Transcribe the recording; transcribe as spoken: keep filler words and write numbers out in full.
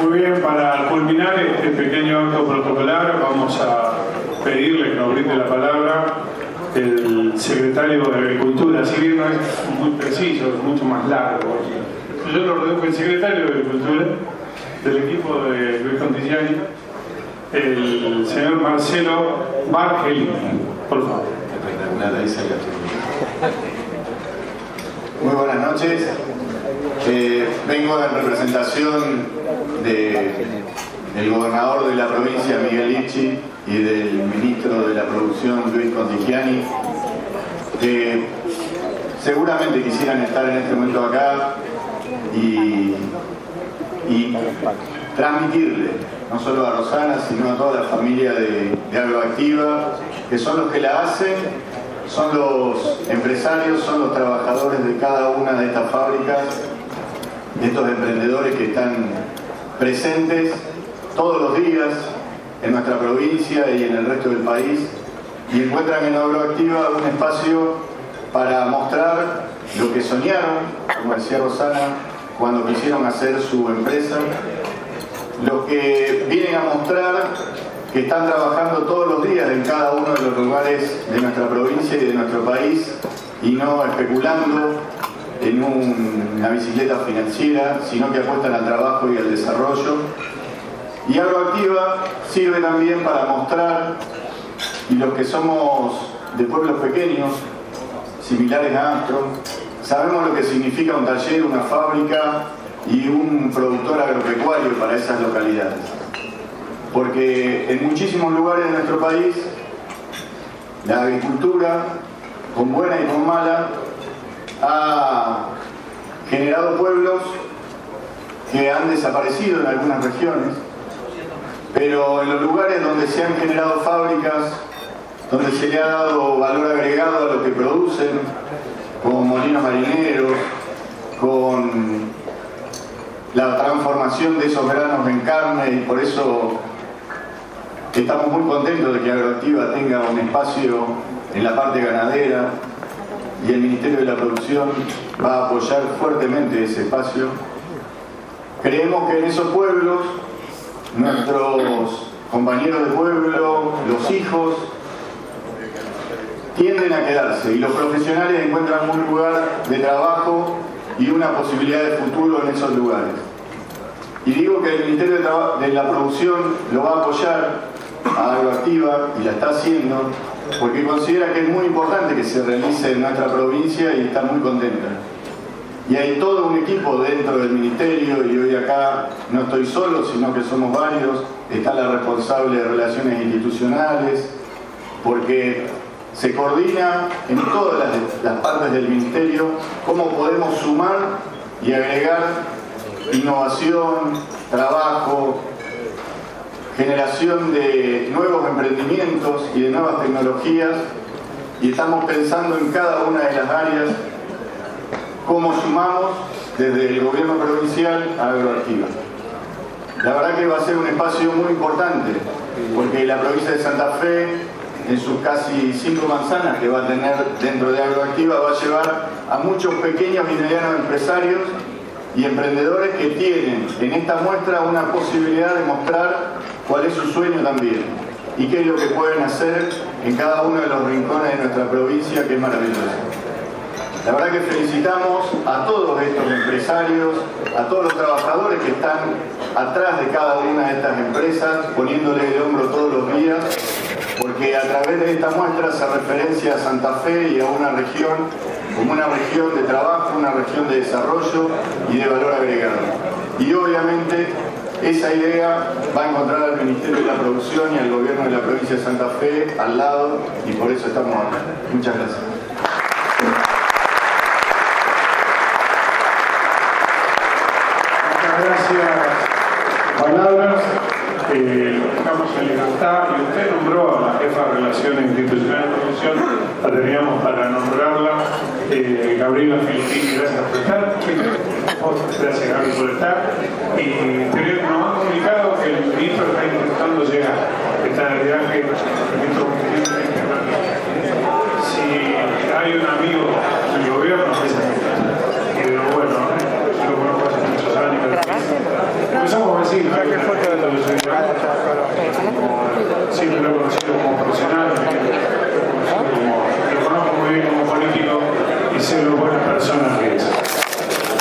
Muy bien, para culminar este pequeño acto protocolar vamos a pedirle que nos brinde la palabra el secretario de Agricultura, si bien no es muy preciso, es mucho más largo. Yo lo reduzco, el secretario de Agricultura del equipo de Luis Contigliani, el señor Marcelo Bargelini, por favor. Muy buenas noches. Eh, vengo en representación de, del gobernador de la provincia, Miguel Icci, y del ministro de la Producción, Luis Contigliani, que seguramente quisieran estar en este momento acá y, y transmitirle, no solo a Rosana, sino a toda la familia de, de Agroactiva, que son los que la hacen, son los empresarios, son los trabajadores de cada una de estas fábricas, de estos emprendedores que están presentes todos los días en nuestra provincia y en el resto del país, y encuentran en Agroactiva un espacio para mostrar lo que soñaron, como decía Rosana, cuando quisieron hacer su empresa, lo que vienen a mostrar que están trabajando todos los días en cada uno de los lugares de nuestra provincia y de nuestro país, y no especulando en un, una bicicleta financiera, sino que apuestan al trabajo y al desarrollo. Y Agroactiva sirve también para mostrar, y los que somos de pueblos pequeños, similares a Armstrong, sabemos lo que significa un taller, una fábrica y un productor agropecuario para esas localidades. Porque en muchísimos lugares de nuestro país, la agricultura, con buena y con mala, ha generado pueblos que han desaparecido en algunas regiones, pero en los lugares donde se han generado fábricas, donde se le ha dado valor agregado a lo que producen, con molinos marineros, con la transformación de esos granos en carne, y por eso estamos muy contentos de que Agroactiva tenga un espacio en la parte ganadera, y el Ministerio de la Producción va a apoyar fuertemente ese espacio. Creemos que en esos pueblos, nuestros compañeros de pueblo, los hijos, tienden a quedarse, y los profesionales encuentran un lugar de trabajo y una posibilidad de futuro en esos lugares. Y digo que el Ministerio de, de la Producción lo va a apoyar a Agroactiva, y la está haciendo, porque considera que es muy importante que se realice en nuestra provincia, y está muy contenta. Y hay todo un equipo dentro del Ministerio, y hoy acá no estoy solo, sino que somos varios. Está la responsable de Relaciones Institucionales, porque se coordina en todas las, las partes del Ministerio cómo podemos sumar y agregar innovación, trabajo, generación de nuevos emprendimientos y de nuevas tecnologías, y estamos pensando en cada una de las áreas cómo sumamos desde el gobierno provincial a Agroactiva. La verdad que va a ser un espacio muy importante, porque la provincia de Santa Fe, en sus casi cinco manzanas que va a tener dentro de Agroactiva, va a llevar a muchos pequeños y medianos empresarios y emprendedores que tienen en esta muestra una posibilidad de mostrar cuál es su sueño también y qué es lo que pueden hacer en cada uno de los rincones de nuestra provincia, que es maravilloso. La verdad que felicitamos a todos estos empresarios, a todos los trabajadores que están atrás de cada una de estas empresas, poniéndole el hombro todos los días, porque a través de esta muestra se referencia a Santa Fe y a una región como una región de trabajo, una región de desarrollo y de valor agregado. Y obviamente esa idea va a encontrar al Ministerio de la Producción y al Gobierno de la provincia de Santa Fe al lado, y por eso estamos acá. Muchas gracias. Gracias. Palabras. Eh, lo dejamos en libertad, y usted nombró a la jefa de Relaciones Institucionales de Producción, la teníamos para nombrarla, eh, Gabriela Filipini. Gracias por estar. Gracias, Gaby, por estar. Y pero nos han comunicado que el ministro está intentando llegar, está en el viaje. El ministro, si hay un amigo del gobierno, es el ministro. Y de lo bueno, yo lo conozco hace muchos años. porque somos vecinos. Siempre lo he conocido como profesional, lo conozco muy bien como político y sé lo bueno